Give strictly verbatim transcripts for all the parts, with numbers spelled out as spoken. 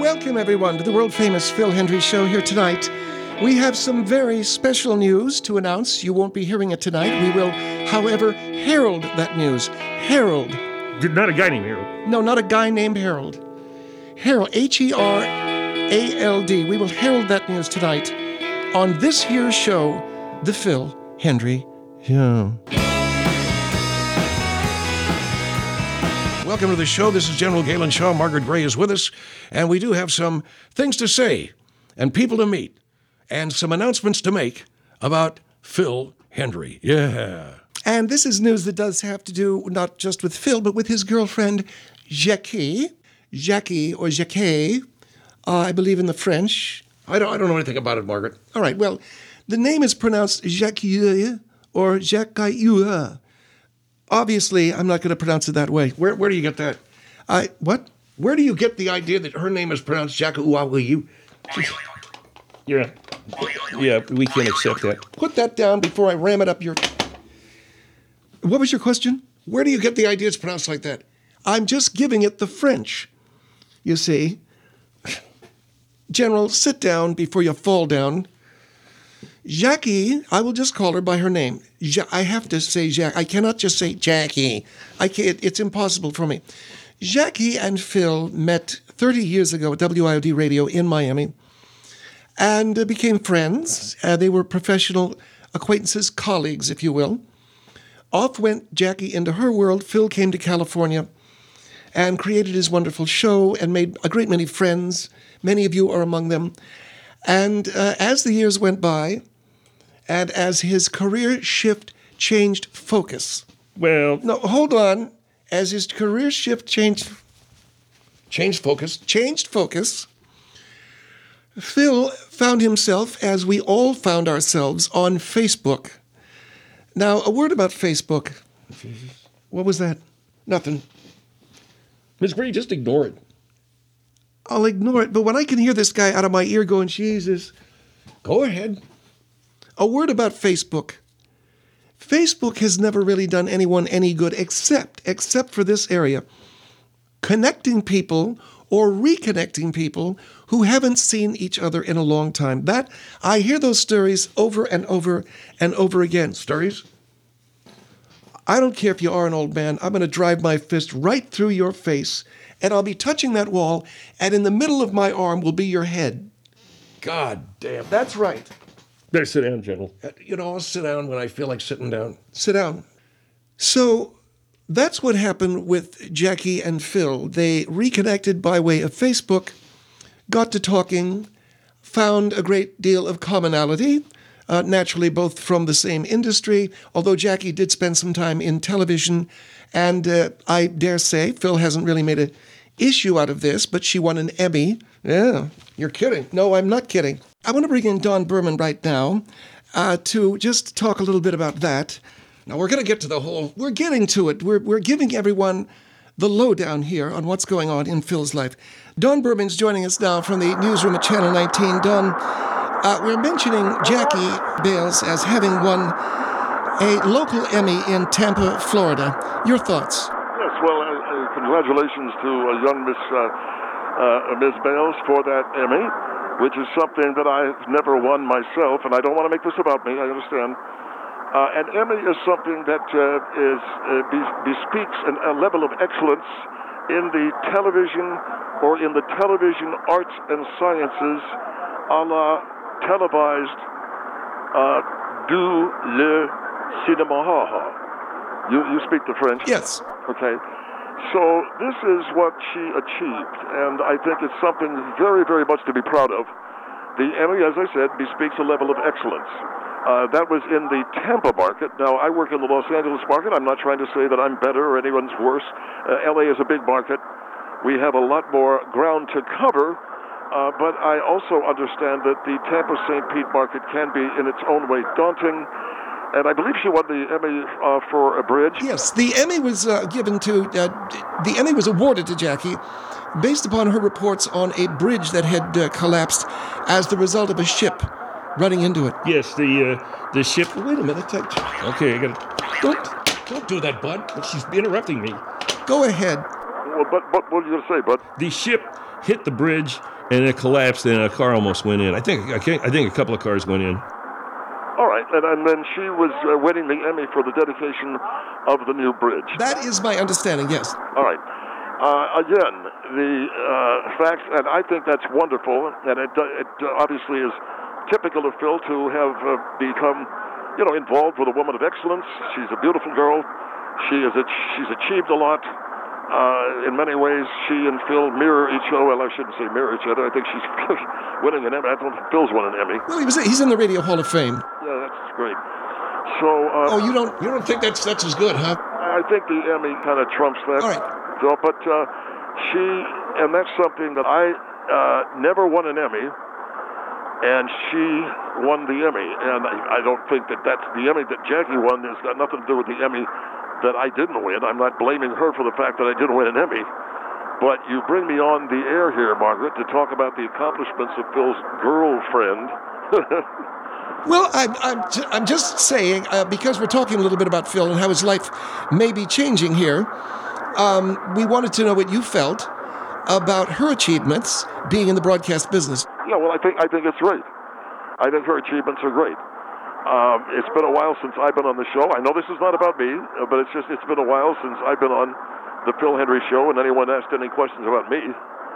Welcome, everyone, to the world-famous Phil Hendrie Show here tonight. We have some very special news to announce. You won't be hearing it tonight. We will, however, herald that news. Herald. Not a guy named Harold. No, not a guy named Harold. Herald, H E R A L D. We will herald that news tonight on this here show, The Phil Hendrie Show. Welcome to the show. This is General Galen Shaw. Margaret Gray is with us, and we do have some things to say and people to meet and some announcements to make about Phil Hendrie. Yeah. And this is news that does have to do not just with Phil, but with his girlfriend, Jackie. Jackie or Jacquet, uh, I believe in the French. I don't, I don't know anything about it, Margaret. All right, well, the name is pronounced Jacquet or Jacquet. Obviously, I'm not going to pronounce it that way. Where where do you get that? I what? Where do you get the idea that her name is pronounced Jacquet? Yeah, yeah, we can't accept that. Put that down before I ram it up your... What was your question? Where do you get the idea it's pronounced like that? I'm just giving it the French. You see, General, sit down before you fall down. Jackie, I will just call her by her name. Ja- I have to say Jack. I cannot just say Jackie. I can't, it's impossible for me. Jackie and Phil met thirty years ago at W I O D Radio in Miami and uh, became friends. Uh, they were professional acquaintances, colleagues, if you will. Off went Jackie into her world. Phil came to California and created his wonderful show and made a great many friends. Many of you are among them. And uh, as the years went by, and as his career shift changed focus. Well, no, hold on. As his career shift changed, changed focus, changed focus, Phil found himself, as we all found ourselves, on Facebook. Now, a word about Facebook. What was that? Nothing. Miss Gray, just ignore it. I'll ignore it, but when I can hear this guy out of my ear going, Jesus, go ahead. A word about Facebook. Facebook has never really done anyone any good except, except for this area, connecting people or reconnecting people who haven't seen each other in a long time. That, I hear those stories over and over and over again. Stories? I don't care if you are an old man. I'm going to drive my fist right through your face, and I'll be touching that wall, and in the middle of my arm will be your head. God damn. That's right. Better sit down, General. Uh, you know, I'll sit down when I feel like sitting down. Sit down. So that's what happened with Jackie and Phil. They reconnected by way of Facebook, got to talking, found a great deal of commonality, uh, naturally both from the same industry, although Jackie did spend some time in television, and uh, I dare say Phil hasn't really made an issue out of this, but she won an Emmy. Yeah, you're kidding. No, I'm not kidding. I want to bring in Don Berman right now uh, to just talk a little bit about that. Now, we're going to get to the whole... We're getting to it. We're, we're giving everyone the lowdown here on what's going on in Phil's life. Don Berman's joining us now from the newsroom at Channel nineteen. Don, uh, we're mentioning Jackie Bales as having won a local Emmy in Tampa, Florida. Your thoughts? Yes, well, uh, uh, congratulations to uh, young Miss uh, uh, Miss Bales for that Emmy, which is something that I've never won myself, and I don't want to make this about me, I understand. Uh, an Emmy is something that uh, is uh, be- bespeaks an, a level of excellence in the television or in the television arts and sciences, a la televised uh, du le cinéma. You, you speak the French? Yes. Okay. So this is what she achieved, and I think it's something very, very much to be proud of. The Emmy, as I said, bespeaks a level of excellence. Uh, that was in the Tampa market. Now, I work in the Los Angeles market. I'm not trying to say that I'm better or anyone's worse. Uh, L A is a big market. We have a lot more ground to cover, uh, but I also understand that the Tampa Saint Pete market can be, in its own way, daunting. And I believe she won the Emmy uh, for a bridge. Yes, the Emmy was uh, given to, uh, the Emmy was awarded to Jackie based upon her reports on a bridge that had uh, collapsed as the result of a ship running into it. Yes, the uh, the ship. Wait a minute. Okay, I got. Don't don't do that, Bud. She's interrupting me. Go ahead. Well, but, but what are you going to say, Bud? The ship hit the bridge and it collapsed, and a car almost went in. I think I, think, I think a couple of cars went in. All right, and, and then she was uh, winning the Emmy for the dedication of the new bridge. That is my understanding, yes. All right. Uh, again, the uh, fact, and I think that's wonderful, and it, it obviously is typical of Phil to have uh, become, you know, involved with a woman of excellence. She's a beautiful girl. She is a, she's achieved a lot. Uh, in many ways, she and Phil mirror each other. Well, I shouldn't say mirror each other. I think she's winning an Emmy. I don't think Phil's won an Emmy. Well, he was, he's in the Radio Hall of Fame. Yeah, that's great. So. Uh, oh, you don't you don't think that's that's as good, huh? I think the Emmy kind of trumps that. All right. So, but uh, she, and that's something that I uh, never won an Emmy, and she won the Emmy. And I, I don't think that that's the Emmy that Jackie won has got nothing to do with the Emmy that I didn't win. I'm not blaming her for the fact that I didn't win an Emmy. But you bring me on the air here, Margaret, to talk about the accomplishments of Phil's girlfriend. Well, I'm, I'm, I'm just saying, uh, because we're talking a little bit about Phil and how his life may be changing here, um, we wanted to know what you felt about her achievements being in the broadcast business. Yeah, well, I think I think it's great. I think her achievements are great. Um, it's been a while since I've been on the show. I know this is not about me, uh, but it's just it's been a while since I've been on the Phil Hendrie Show, and anyone asked any questions about me.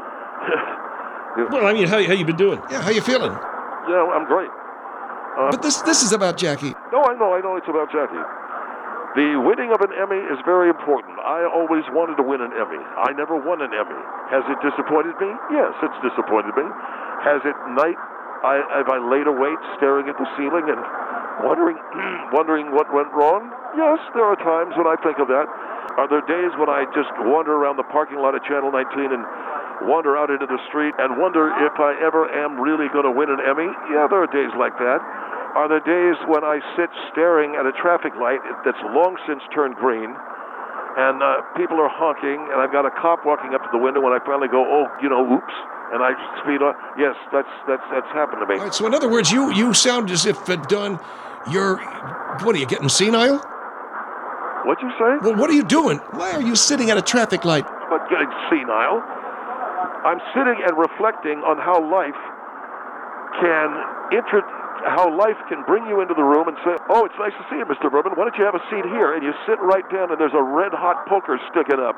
You know. Well, I mean, how how you been doing? Yeah, how you feeling? Yeah, I'm great. Uh, but this this is about Jackie. No, I know, I know it's about Jackie. The winning of an Emmy is very important. I always wanted to win an Emmy. I never won an Emmy. Has it disappointed me? Yes, it's disappointed me. Has it night? I, have I laid awake staring at the ceiling and wondering wondering what went wrong? Yes, there are times when I think of that. Are there days when I just wander around the parking lot of Channel nineteen and wander out into the street and wonder if I ever am really going to win an Emmy? Yeah, there are days like that. Are there days when I sit staring at a traffic light that's long since turned green, and uh, people are honking, and I've got a cop walking up to the window, and I finally go, oh, you know, oops, and I speed on? Yes, that's that's that's happened to me. All right, so in other words, you you sound as if, uh, Don, you're, what are you, getting senile? What'd you say? Well, what are you doing? Why are you sitting at a traffic light? I'm not getting senile. I'm sitting and reflecting on how life can inter- how life can bring you into the room and say, oh, it's nice to see you, Mister Berman. Why don't you have a seat here? And you sit right down, and there's a red-hot poker sticking up.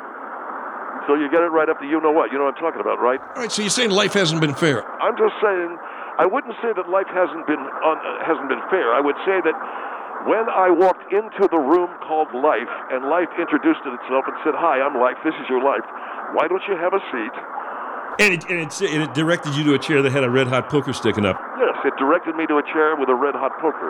So you get it right up to you-know-what. You know what I'm talking about, right? All right, so you're saying life hasn't been fair. I'm just saying, I wouldn't say that life hasn't been un- hasn't been fair. I would say that when I walked into the room called life, and life introduced itself and said, hi, I'm life, this is your life. Why don't you have a seat? And it, and, it, and it directed you to a chair that had a red-hot poker sticking up. Yes, it directed me to a chair with a red-hot poker.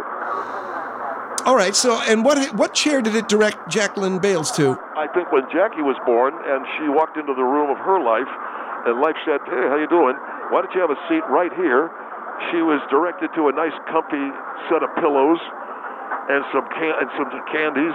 All right, so, and what what chair did it direct Jacqueline Bales to? I think when Jackie was born and she walked into the room of her life, and life said, hey, how you doing? Why don't you have a seat right here? She was directed to a nice, comfy set of pillows and some can- and some candies.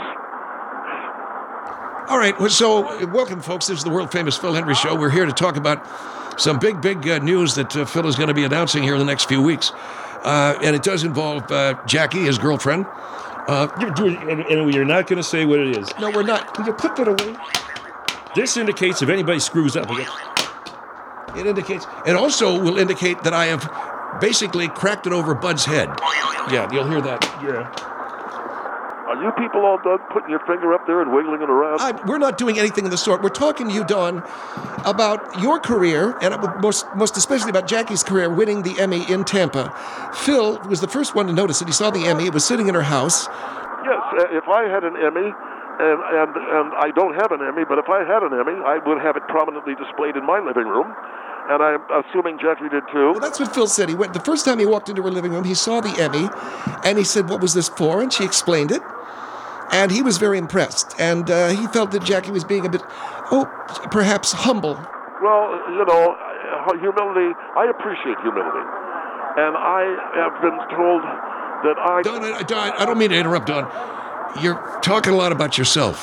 All right, well, so welcome, folks. This is the world-famous Phil Hendrie Show. We're here to talk about some big, big uh, news that uh, Phil is going to be announcing here in the next few weeks. Uh, and it does involve uh, Jackie, his girlfriend. Uh, you're doing, and, and you're not going to say what it is. No, we're not. Can you put that away? This indicates if anybody screws up. It indicates, it also will indicate that I have basically cracked it over Bud's head. Yeah, you'll hear that. Yeah. Are you people all done putting your finger up there and wiggling it around? I, we're not doing anything of the sort. We're talking to you, Don, about your career, and most, most especially about Jackie's career, winning the Emmy in Tampa. Phil was the first one to notice it. He saw the Emmy. It was sitting in her house. Yes, uh, if I had an Emmy, and, and, and I don't have an Emmy, but if I had an Emmy, I would have it prominently displayed in my living room. And I'm assuming Jackie did too. Well, that's what Phil said. He went the first time he walked into her living room, he saw the Emmy, and he said, what was this for? And she explained it. And he was very impressed, and uh, he felt that Jackie was being a bit, oh, perhaps humble. Well, you know, humility, I appreciate humility. And I have been told that I... Don, I, Don, I don't mean to interrupt, Don. You're talking a lot about yourself.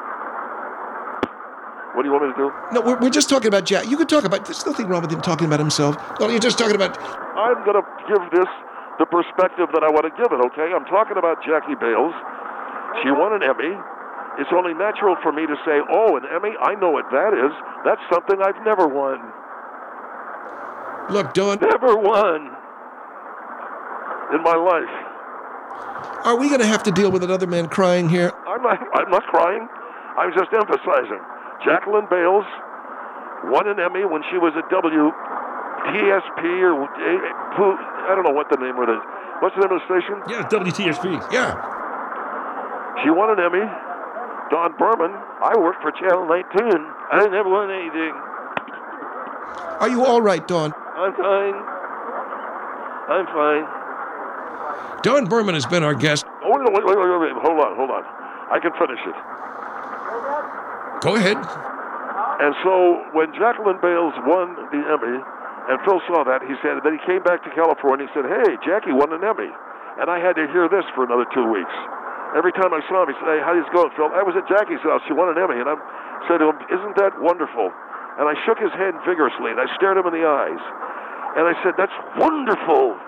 What do you want me to do? No, we're, we're just talking about Jack. You could talk about, there's nothing wrong with him talking about himself. No, you're just talking about... I'm going to give this the perspective that I want to give it, okay? I'm talking about Jackie Bales. She won an Emmy. It's only natural for me to say, oh, an Emmy? I know what that is. That's something I've never won. Look, Don, Never won in my life. are we going to have to deal with another man crying here? I'm not, I'm not crying. I'm just emphasizing. Jacqueline Bales won an Emmy when she was at W T S P or I don't know what the name of it is. What's the name of the station? Yeah, W T S P. Yeah. She won an Emmy. Don Berman, I worked for Channel nineteen. I never won anything. Are you all right, Don? I'm fine. I'm fine. Don Berman has been our guest. Oh, wait, wait, wait, wait, wait. Hold on, hold on. I can finish it. Go ahead. And so when Jacqueline Bales won the Emmy, and Phil saw that, he said, then he came back to California and he said, hey, Jackie won an Emmy. And I had to hear this for another two weeks. Every time I saw him, he said, hey, how's it going, Phil? I was at Jackie's house. She won an Emmy. And I said to him, isn't that wonderful? And I shook his hand vigorously, and I stared him in the eyes. And I said, that's wonderful.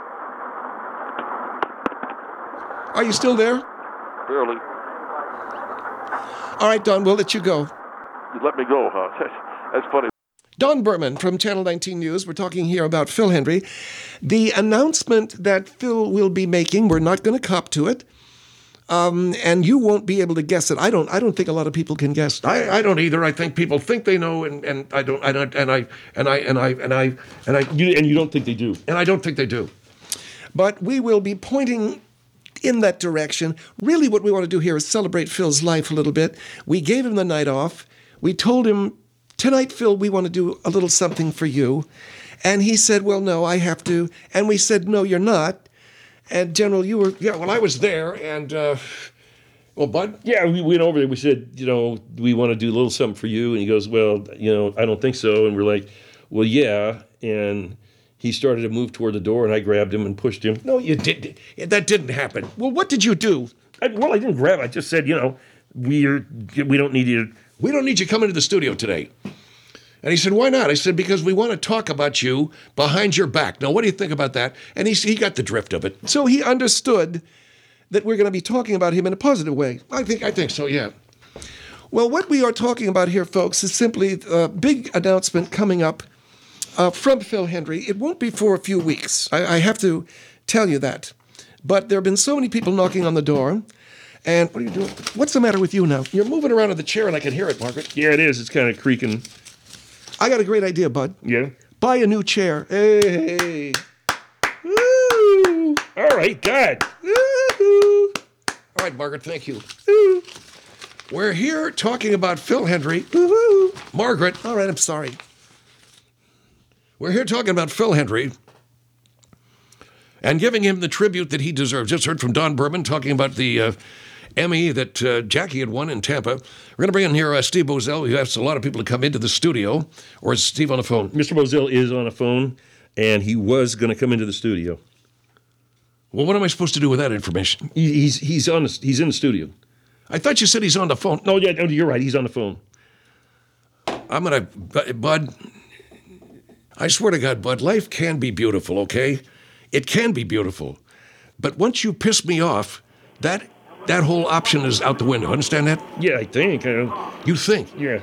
Are you still there? Barely. All right, Don, we'll let you go. You let me go, huh? That's funny. Don Berman from Channel nineteen News. We're talking here about Phil Hendrie. The announcement that Phil will be making, we're not going to cop to it. Um, and you won't be able to guess it. I don't. I don't think a lot of people can guess. I, I don't either. I think people think they know, and, and I don't. I don't. And I and I and I and I and I You, and you don't think they do. and I don't think they do. But we will be pointing in that direction. Really, what we want to do here is celebrate Phil's life a little bit. We gave him the night off. We told him, tonight, Phil, we want to do a little something for you. And he said, well, no, I have to. And we said, no, you're not. And General, you were, yeah, well, I was there. And, uh, well, Bud? Yeah, we went over there. We said, you know, we want to do a little something for you. And he goes, well, you know, I don't think so. And we're like, well, yeah. And he started to move toward the door, and I grabbed him and pushed him. No, you didn't. That didn't happen. Well, what did you do? I, well, I didn't grab him. I just said, you know, we're, we don't need you to... We don't need you coming to the studio today. And he said, why not? I said, because we want to talk about you behind your back. Now, what do you think about that? And he, he got the drift of it. So he understood that we're going to be talking about him in a positive way. I think, I think so, yeah. Well, what we are talking about here, folks, is simply a big announcement coming up uh, from Phil Hendrie. It won't be for a few weeks. I, I have to tell you that. But there have been so many people knocking on the door. And what are you doing? What's the matter with you now? You're moving around in the chair, and I can hear it, Margaret. Yeah, it is. It's kind of creaking. I got a great idea, Bud. Yeah? Buy a new chair. Hey. Woo! All right, God. Woo-hoo. All right, Margaret, thank you. Woo. We're here talking about Phil Hendrie. Woo-hoo. Margaret, all right, I'm sorry. We're here talking about Phil Hendrie and giving him the tribute that he deserves. Just heard from Don Berman talking about the uh, Emmy that uh, Jackie had won in Tampa. We're going to bring in here uh, Steve Boesel, who asked a lot of people to come into the studio. Or is Steve on the phone? Mister Boesel is on the phone, and he was going to come into the studio. Well, what am I supposed to do with that information? He, he's he's on the, he's in the studio. I thought you said he's on the phone. No, yeah, no, you're right. He's on the phone. I'm going to, Bud, I swear to God, Bud, life can be beautiful, okay? It can be beautiful. But once you piss me off, that that whole option is out the window. Understand that? Yeah, I think. Uh, You think. yeah.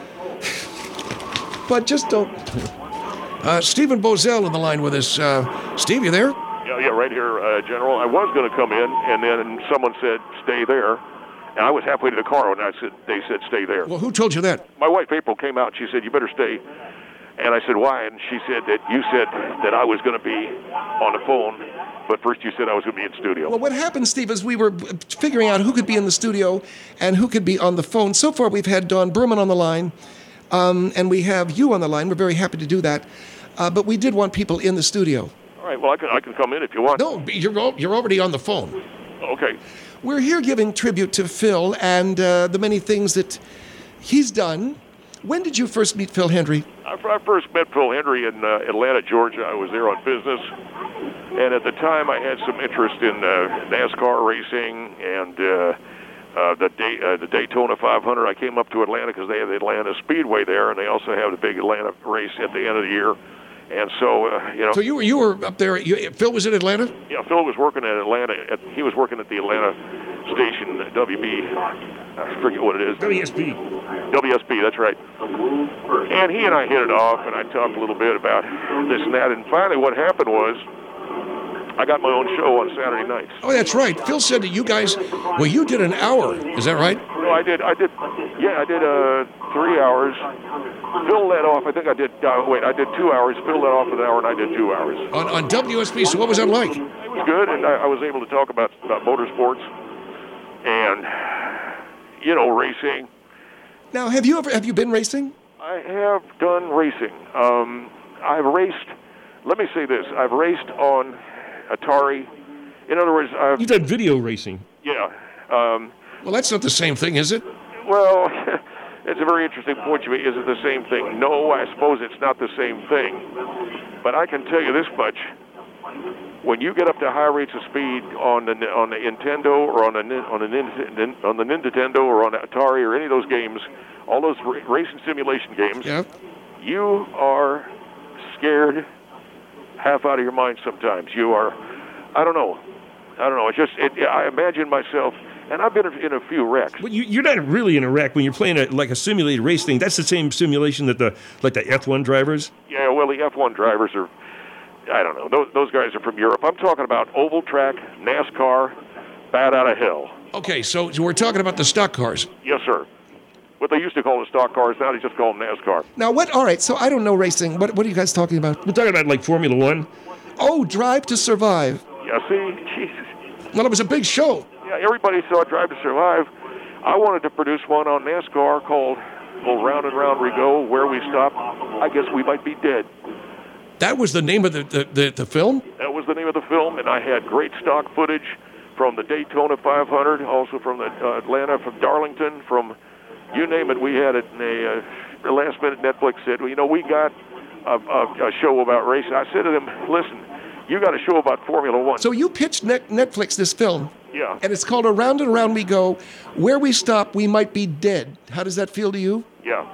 But just don't. Uh, Stephen Boesel on the line with us. Uh, Steve, you there? Yeah, yeah, right here, uh, General. I was going to come in, and then someone said, stay there. And I was halfway to the car, and I said, they said, stay there. Well, who told you that? My wife, April, came out, and she said, you better stay. And I said, why? And she said that you said that I was going to be on the phone, but first you said I was going to be in studio. Well, what happened, Steve, is we were figuring out who could be in the studio and who could be on the phone. So far, we've had Don Berman on the line, um, and we have you on the line. We're very happy to do that. Uh, but we did want people in the studio. All right, well, I can I can come in if you want. No, you're, al- you're already on the phone. Okay. We're here giving tribute to Phil and uh, the many things that he's done. When did you first meet Phil Hendrie? I, I first met Phil Hendrie in uh, Atlanta, Georgia. I was there on business. And at the time, I had some interest in uh, NASCAR racing and uh, uh, the, Day, uh, the Daytona five hundred. I came up to Atlanta because they have the Atlanta Speedway there, and they also have the big Atlanta race at the end of the year. And so, uh, you know. So you were you were up there. You, Phil was in Atlanta? Yeah, Phil was working at Atlanta. At, he was working at the Atlanta station, W B. I forget what it is. W S B. W S B, that's right. And he and I hit it off, and I talked a little bit about this and that. And finally, what happened was, I got my own show on Saturday nights. Oh, that's right. Phil said that you guys, well, you did an hour. Is that right? No, I did. I did. Yeah, I did uh, three hours. Phil led off. I think I did. Uh, wait, I did two hours. Phil led off with an hour, and I did two hours. On, on W S B. So what was that like? It was good, and I, I was able to talk about about motorsports and you know racing. Now, have you ever have you been racing? I have done racing. Um, I've raced. Let me say this: I've raced on Atari. In other words, I've You've done video racing. yeah. Um, Well, that's not the same thing, is it? well, it's a very interesting point you make. Is it the same thing? No, I suppose it's not the same thing. But I can tell you this much: when you get up to high rates of speed on the on the Nintendo or on the Nin- on the Nin- on the Nintendo or on the Atari or any of those games, all those ra- racing simulation games, Yeah. you are scared half out of your mind sometimes. You are, I don't know, I don't know. It's just, it, I imagine myself, and I've been in a few wrecks. But you, you're not really in a wreck when you're playing a, like a simulated race thing. That's the same simulation that the like the F one drivers. Yeah, well, the F one drivers are, I don't know, those, those guys are from Europe. I'm talking about oval track, NASCAR, bat out of hell. Okay, so, so we're talking about the stock cars. Yes, sir. What they used to call the stock cars, now they just call them NASCAR. Now, what? All right, so I don't know racing. What, what are you guys talking about? We're talking about like Formula One. Oh, Drive to Survive. Yeah, see, Jesus. Well, it was a big show. Yeah, everybody saw Drive to Survive. I wanted to produce one on NASCAR called, called Round and Round We Go, Where We Stop. I guess we might be dead. That was the name of the, the, the, the film? That was the name of the film, and I had great stock footage from the Daytona five hundred, also from the uh, Atlanta, from Darlington, from you name it. We had it in a uh, last minute. Netflix said, well, you know, we got a, a, a show about racing. I said to them, listen, you got a show about Formula One. So you pitched Net- Netflix this film, yeah, and it's called Around and Around We Go. Where we stop, we might be dead. How does that feel to you? yeah.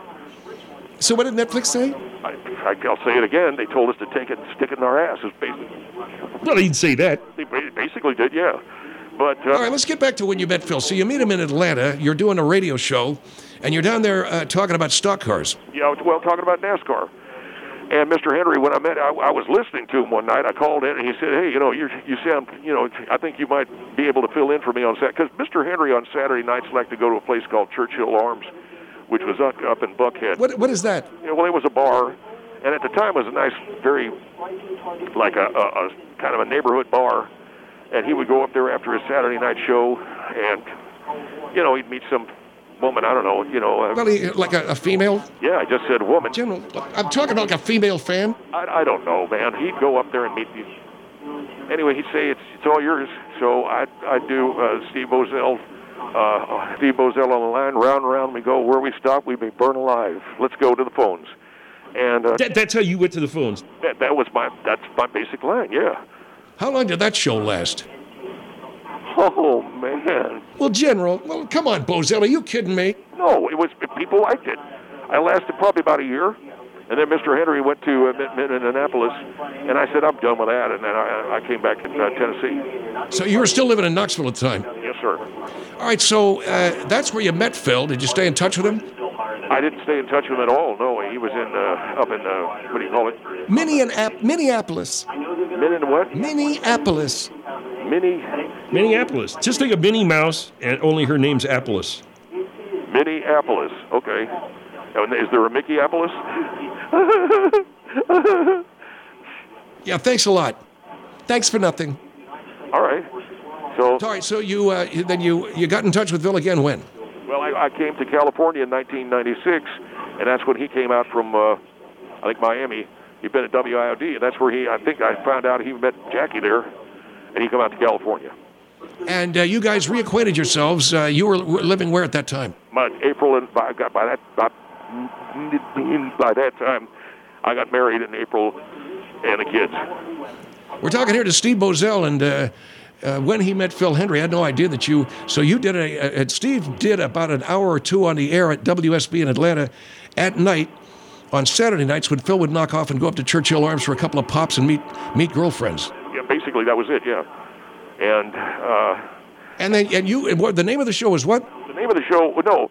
So what did Netflix say? I, I, I'll say it again. They told us to take it and stick it in our asses, basically. Well, he'd say that. They ba- basically did, yeah. But uh, All right, let's get back to when you met Phil. So you meet him in Atlanta. You're doing a radio show, and you're down there uh, talking about stock cars. yeah, well, talking about NASCAR. And Mister Henry, when I met, I, I was listening to him one night. I called in, and he said, "Hey, you know, you you sound, you know, I think you might be able to fill in for me on Saturday." Because Mister Henry on Saturday nights liked to go to a place called Churchill Arms, which was up, up in Buckhead. What What is that? Yeah, well, it was a bar, and at the time it was a nice, very, like a, a, a kind of a neighborhood bar. And he would go up there after his Saturday night show, and, you know, he'd meet some woman, I don't know, you know. Uh, Well, he, like a, a female? yeah, I just said woman. General, I'm talking about like a female fan. I, I don't know, man. He'd go up there and meet these. Anyway, he'd say, it's it's all yours. So I'd, I'd do uh, Steve Bozell, uh, Steve Bozell on the line. Round and round we go. Where we stop, we may burn alive. Let's go to the phones. And uh, that. That's how you went to the phones. that, that was my, that's my basic line, yeah. How long did that show last? Oh, man. Well, General, well, come on, Bozell, are you kidding me? No, it was, people liked it. I lasted probably about a year. And then Mister Henry went to uh, Minneapolis, and I said, I'm done with that. And then I, I came back to uh, Tennessee. So you were still living in Knoxville at the time? Yes, sir. All right, so uh, that's where you met Phil. Did you stay in touch with him? I didn't stay in touch with him at all. No, he was in uh, up in uh, what do you call it? Minneap- Minneapolis. Min and what? Minneapolis. Minnie. Minneapolis. Just think of Minnie Mouse, and only her name's Apollos. Minneapolis. Okay. And is there a Mickey-apolis? Yeah, thanks a lot. Thanks for nothing. All right. So. All right, so you uh, then you you got in touch with Phil again when? Well, I, I came to California in nineteen ninety-six, and that's when he came out from, uh, I think, Miami. He'd been at W I O D, and that's where he, I think I found out he met Jackie there, and he came out to California. And uh, you guys reacquainted yourselves. Uh, you were living where at that time? By April, and by, got by that by, by that time, I got married in April, and the kids. We're talking here to Steve Bozell, and uh, uh, when he met Phil Henry, I had no idea that you. So you did a. Uh, Steve did about an hour or two on the air at W S B in Atlanta at night. On Saturday nights, when Phil would knock off and go up to Churchill Arms for a couple of pops and meet meet girlfriends. Yeah, basically that was it. Yeah, and uh, and then and you and what the name of the show was what? the name of the show? No,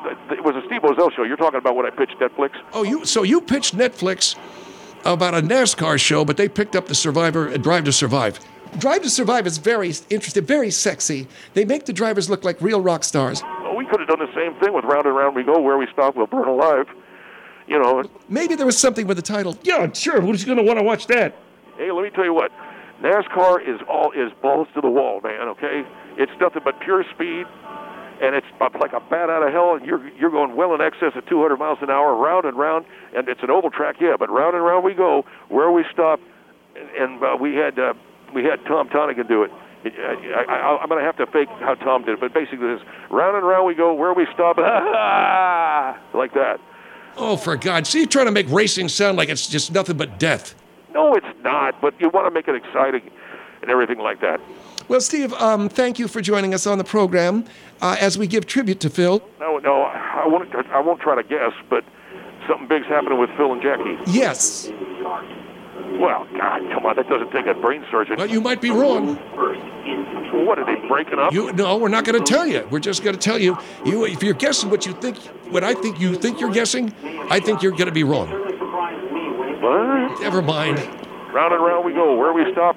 it was a Steve Ozell show. You're talking about what I pitched Netflix? Oh, you so you pitched Netflix about a NASCAR show, but they picked up the Survivor, uh, Drive to Survive. Drive to Survive is very interesting, very sexy. They make the drivers look like real rock stars. Well, we could have done the same thing with Round and Round We Go. Where we stop, we'll burn alive. You know. Maybe there was something with the title. Yeah, sure. Who's going to want to watch that? Hey, let me tell you what. NASCAR is all is balls to the wall, man. Okay, it's nothing but pure speed, and it's like a bat out of hell. And you're you're going well in excess of two hundred miles an hour, round and round. And it's an oval track, yeah, but round and round we go. Where we stop, and uh, we had uh, we had Tom Tonigan do it. I, I, I'm going to have to fake how Tom did it, but basically this: round and round we go. Where we stop, like that. Oh, for God! See, you're trying to make racing sound like it's just nothing but death. No, it's not, but you want to make it exciting and everything like that. Well, Steve, um, thank you for joining us on the program uh, as we give tribute to Phil. No, no, I won't, I won't try to guess, but something big's happening with Phil and Jackie. Yes. Well, God, come on, that doesn't take a brain surgeon. But you might be wrong. What, are they breaking up? You, no, we're not going to tell you. We're just going to tell you, you. If you're guessing what you think, what I think you think you're guessing, I think you're going to be wrong. What? Never mind. Round and round we go. Where we stop.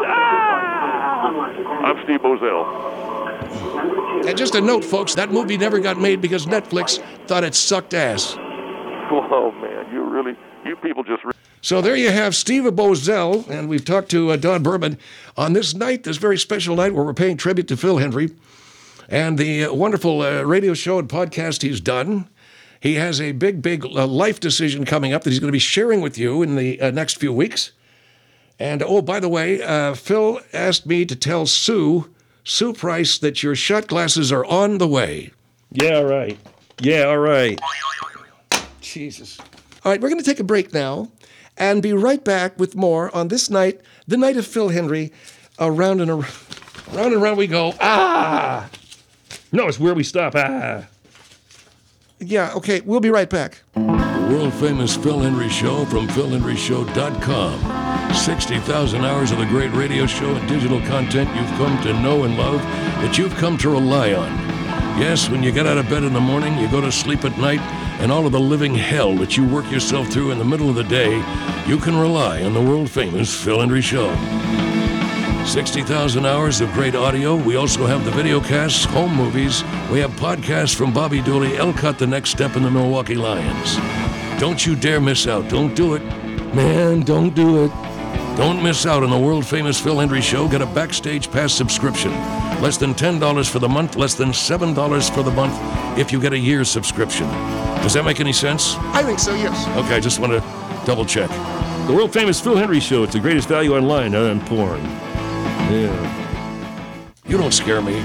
Ah! I'm Steve Ozell. And just a note, folks, that movie never got made because Netflix thought it sucked ass. Oh, man, you really, you people just... Re- so there you have Steve Ozell, and we've talked to uh, Don Berman on this night, this very special night where we're paying tribute to Phil Hendrie and the uh, wonderful uh, radio show and podcast he's done. He has a big, big uh, life decision coming up that he's going to be sharing with you in the uh, next few weeks. And, oh, by the way, uh, Phil asked me to tell Sue, Sue Price, that your shot glasses are on the way. Yeah, all right. Yeah, all right. Jesus. All right, we're going to take a break now and be right back with more on this night, the night of Phil Hendrie. Around and around, round and round we go. Ah! No, it's where we stop. Ah! Yeah, okay, we'll be right back. The world-famous Phil Hendrie Show from phil hendrie show dot com. sixty thousand hours of the great radio show and digital content you've come to know and love, that you've come to rely on. Yes, when you get out of bed in the morning, you go to sleep at night, and all of the living hell that you work yourself through in the middle of the day, you can rely on the world-famous Phil Hendrie Show. sixty thousand hours of great audio. We also have the video casts, home movies. We have podcasts from Bobby Dooley, Elcott, the next step in the Milwaukee Lions. Don't you dare miss out. Don't do it. Man, don't do it. Don't miss out on the world-famous Phil Hendrie Show. Get a Backstage Pass subscription. Less than ten dollars for the month, less than seven dollars for the month if you get a year's subscription. Does that make any sense? I think so, yes. Okay, I just want to double check. The world-famous Phil Hendrie Show. It's the greatest value online other than porn. Yeah. You don't scare me.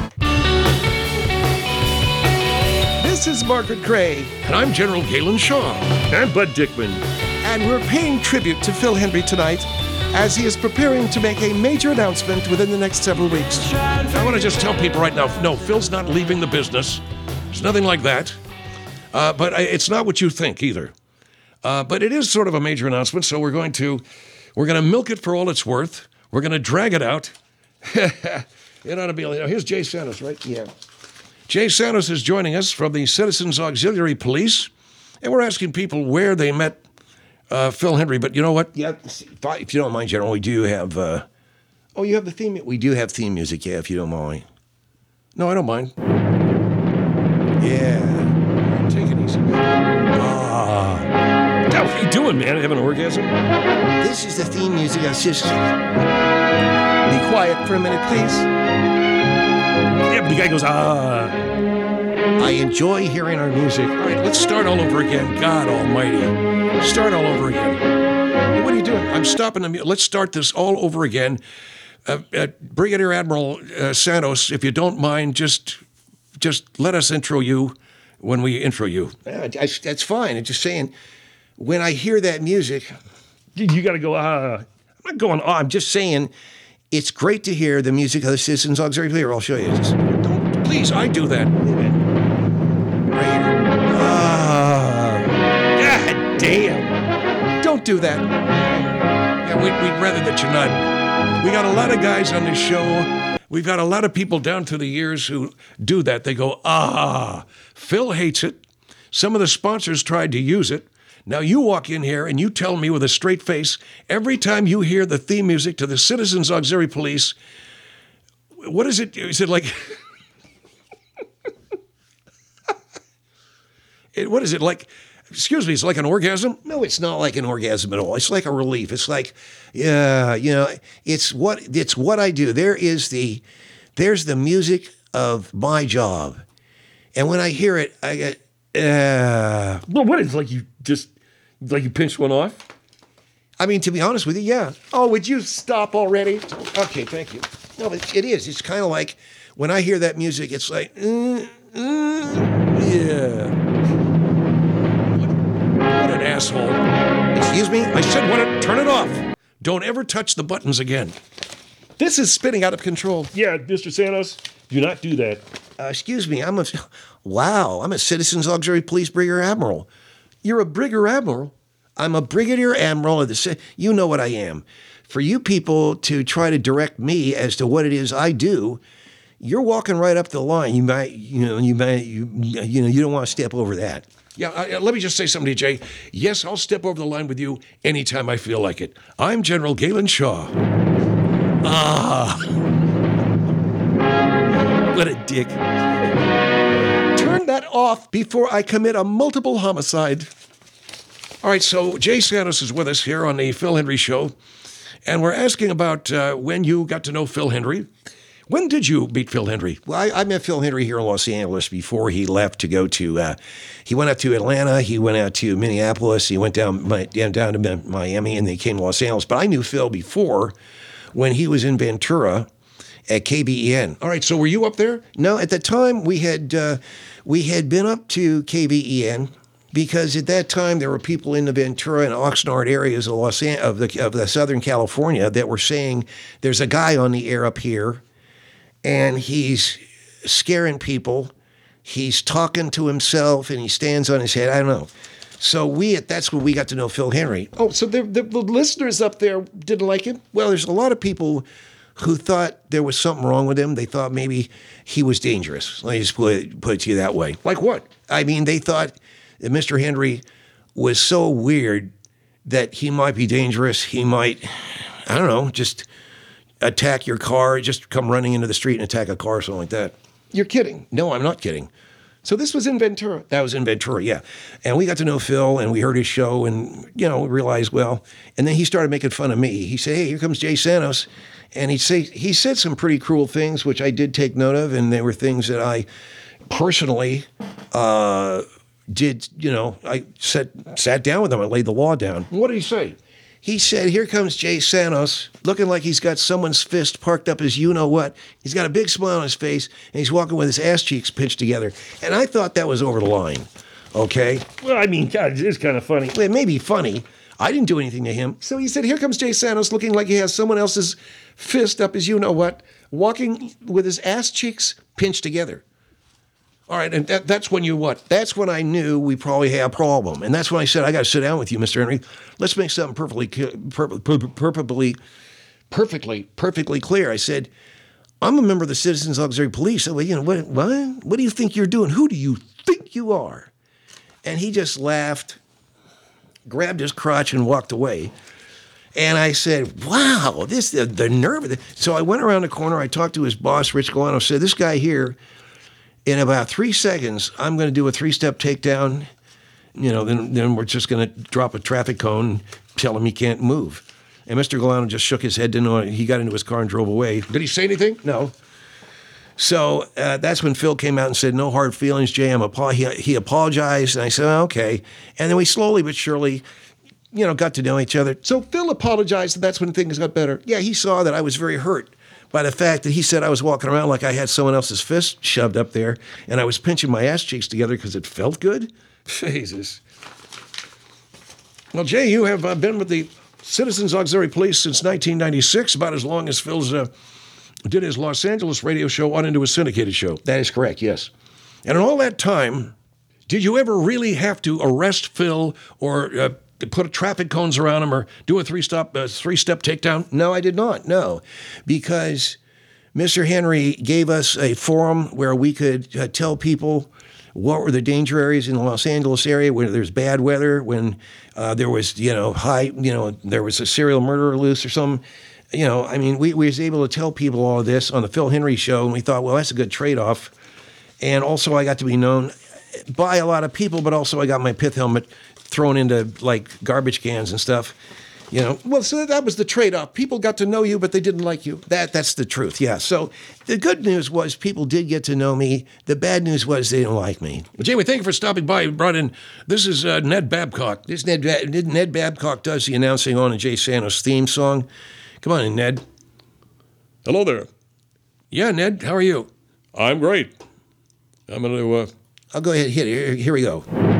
This is Margaret Gray. And I'm General Galen Shaw. And Bud Dickman. And we're paying tribute to Phil Hendrie tonight as he is preparing to make a major announcement within the next several weeks. I want to just tell people right now, no, Phil's not leaving the business. There's nothing like that. Uh, but I, it's not what you think either. Uh, but it is sort of a major announcement, so we're going to we're going to milk it for all it's worth. We're going to drag it out. It ought to be. You know, here's Jay Santos, right? Yeah. Jay Santos is joining us from the Citizens Auxiliary Police, and we're asking people where they met uh, Phil Hendrie. But you know what? Yeah, if you don't mind, General, we do have... Uh, oh, you have the theme? We do have theme music, yeah, if you don't mind. No, I don't mind. Yeah. Take it easy. Ah. What are you doing, man? Having an orgasm? This is the theme music. I was just... Be quiet for a minute, please. Yeah, but the guy goes, ah. I enjoy hearing our music. All right, let's start all over again. God almighty. Start all over again. What are you doing? I'm stopping the music. Let's start this all over again. Uh, uh, Brigadier Admiral uh, Santos, if you don't mind, just just let us intro you when we intro you. Yeah, I, that's fine. I'm just saying, when I hear that music... You, you got to go, ah. I'm not going, ah. I'm just saying, it's great to hear the music of the Citizens Auxiliary Police. I'll show you. Just, Don't, please, I do that. right here. Ah. God damn. Don't do that. Yeah, we'd, we'd rather that you not. We got a lot of guys on this show. We've got a lot of people down through the years who do that. They go, ah. Phil hates it. Some of the sponsors tried to use it. Now you walk in here and you tell me with a straight face, every time you hear the theme music to the Citizens Auxiliary Police, what is it? Is it like, it, what is it like? Excuse me, it's like an orgasm? No, it's not like an orgasm at all. It's like a relief. It's like, yeah, you know, it's what it's what I do. There is the, there's the music of my job, and when I hear it, I get, uh, Well, what is like you just like you pinched one off? I mean, to be honest with you, yeah. Oh, would you stop already? Okay, thank you. No, but it is. It's kind of like when I hear that music, it's like, mm, mm, yeah. What an asshole. Excuse me? I said, what a, turn it off. Don't ever touch the buttons again. This is spinning out of control. Yeah, Mister Santos, do not do that. Uh, excuse me, I'm a, wow, I'm a Citizens Auxiliary Police Brigadier Admiral. You're a Brigadier Admiral? I'm a Brigadier Admiral of the, ci- you know what I am. For you people to try to direct me as to what it is I do, you're walking right up the line. You might, you know, you might, you, you know, you don't want to step over that. Yeah, uh, let me just say something, D J. Yes, I'll step over the line with you anytime I feel like it. I'm General Galen Shaw. Ah. What a dick. Turn that off before I commit a multiple homicide. All right, so Jay Santos is with us here on the Phil Hendrie Show, and we're asking about uh, when you got to know Phil Hendrie. When did you meet Phil Hendrie? Well, I, I met Phil Hendrie here in Los Angeles before he left to go to, uh, he went out to Atlanta, he went out to Minneapolis, he went down, down to Miami, and then he came to Los Angeles. But I knew Phil before when he was in Ventura at K B E N. All right, so were you up there? No, at the time we had uh, we had been up to K B E N because at that time there were people in the Ventura and Oxnard areas of Los An- of the of the Southern California that were saying there's a guy on the air up here, and he's scaring people. He's talking to himself, and he stands on his head. I don't know. So we that's when we got to know Phil Hendrie. Oh, so the, the, the listeners up there didn't like him? Well, there's a lot of people who thought there was something wrong with him. They thought maybe he was dangerous. Let me just put it, put it to you that way. Like what? I mean, they thought that Mister Hendrie was so weird that he might be dangerous. He might, I don't know, just attack your car, just come running into the street and attack a car or something like that. You're kidding. No, I'm not kidding. So this was in Ventura? That was in Ventura, yeah. And we got to know Phil, and we heard his show, and, you know, realized, well, and then he started making fun of me. He said, hey, here comes Jay Santos. And he'd say, he said some pretty cruel things, which I did take note of, and they were things that I personally uh, did, you know, I sat, sat down with him. I laid the law down. What did he say? He said, here comes Jay Santos, looking like he's got someone's fist parked up his you-know-what. He's got a big smile on his face, and he's walking with his ass cheeks pinched together. And I thought that was over the line, okay? Well, I mean, God, it is kind of funny. It may be funny. I didn't do anything to him. So he said, here comes Jay Santos looking like he has someone else's fist up his you-know-what, walking with his ass cheeks pinched together. All right, and that, that's when you what? That's when I knew we probably had a problem. And that's when I said, I got to sit down with you, Mister Hendrie. Let's make something perfectly, per, per, perfectly, perfectly, perfectly clear. I said, I'm a member of the Citizens Auxiliary Police. So, you know, what, what, what do you think you're doing? Who do you think you are? And he just laughed, grabbed his crotch, and walked away. And I said, wow, this the, the nerve of it. So I went around the corner. I talked to his boss, Rich Galano, said, this guy here, in about three seconds, I'm going to do a three-step takedown. You know, then then we're just going to drop a traffic cone and tell him he can't move. And Mister Galano just shook his head. Didn't know. He got into his car and drove away. Did he say anything? No. So uh, that's when Phil came out and said, no hard feelings, Jay. I'm apo-. He, he apologized. And I said, oh, okay. And then we slowly but surely, you know, got to know each other. So Phil apologized, and that's when things got better. Yeah, he saw that I was very hurt by the fact that he said I was walking around like I had someone else's fist shoved up there, and I was pinching my ass cheeks together because it felt good. Jesus. Well, Jay, you have uh, been with the Citizens Auxiliary Police since nineteen ninety-six, about as long as Phil's uh, did his Los Angeles radio show on into a syndicated show. That is correct, yes. And in all that time, did you ever really have to arrest Phil or uh, put traffic cones around him or do a three-step uh, three-step takedown? No, I did not, no, because Mister Hendrie gave us a forum where we could uh, tell people what were the danger areas in the Los Angeles area when there's bad weather, when uh, there was, you know, high, you know, there was a serial murderer loose or something. You know, I mean, we, we was able to tell people all of this on the Phil Henry Show, and we thought, well, that's a good trade-off. And also I got to be known by a lot of people, but also I got my pith helmet thrown into, like, garbage cans and stuff. You know, well, so that was the trade-off. People got to know you, but they didn't like you. That That's the truth, yeah. So the good news was people did get to know me. The bad news was they didn't like me. Well, Jamie, thank you for stopping by. You brought in, this is uh, Ned Babcock. This Ned, Ned Babcock does the announcing on a Jay Santos theme song. Come on in, Ned. Hello there. Yeah, Ned, how are you? I'm great. I'm going to... Uh... I'll go ahead. Here, here, here we go.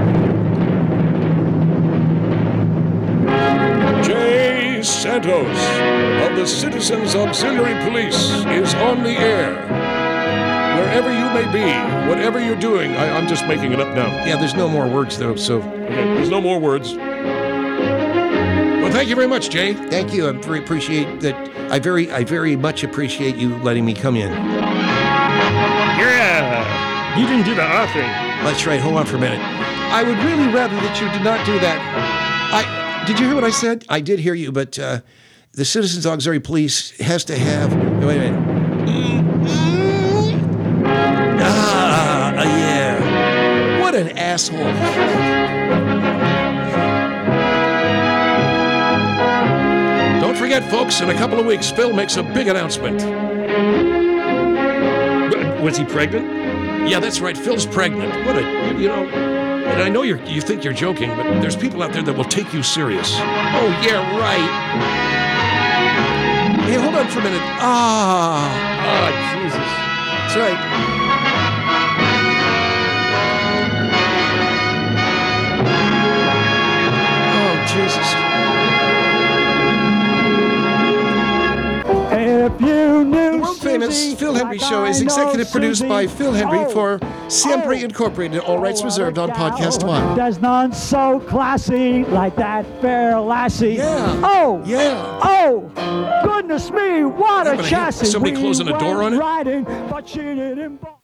Jay Santos of the Citizens Auxiliary Police is on the air. Wherever you may be, whatever you're doing, I, I'm just making it up now. Yeah, there's no more words, though, so... Okay, there's no more words. Well, thank you very much, Jay. Thank you. I very appreciate that. I very, I very much appreciate you letting me come in. Yeah! You didn't do the ah thing. That's right. Hold on for a minute. I would really rather that you did not do that. I did you hear what I said? I did hear you, but uh, the Citizens Auxiliary Police has to have. Wait a minute. Ah, uh, yeah. What an asshole. Don't forget, folks, in a couple of weeks, Phil makes a big announcement. Was he pregnant? Yeah, that's right. Phil's pregnant. What a, you, you know, and I know you're, you think you're joking, but there's people out there that will take you serious. Oh, yeah, right. Hey, hold on for a minute. Ah. Ah, Jesus. That's right. Oh, Jesus. If you knew The world-famous Phil Henry Show is executive produced by Phil Henry oh, for Siempre oh, Incorporated. All rights oh, reserved on gal. Podcast One. There's none so classy like that fair lassie. Yeah. Oh. Yeah. Oh. Goodness me, what Yeah, a but I hear chassis. somebody We closing a door went on it? Riding, but she didn't.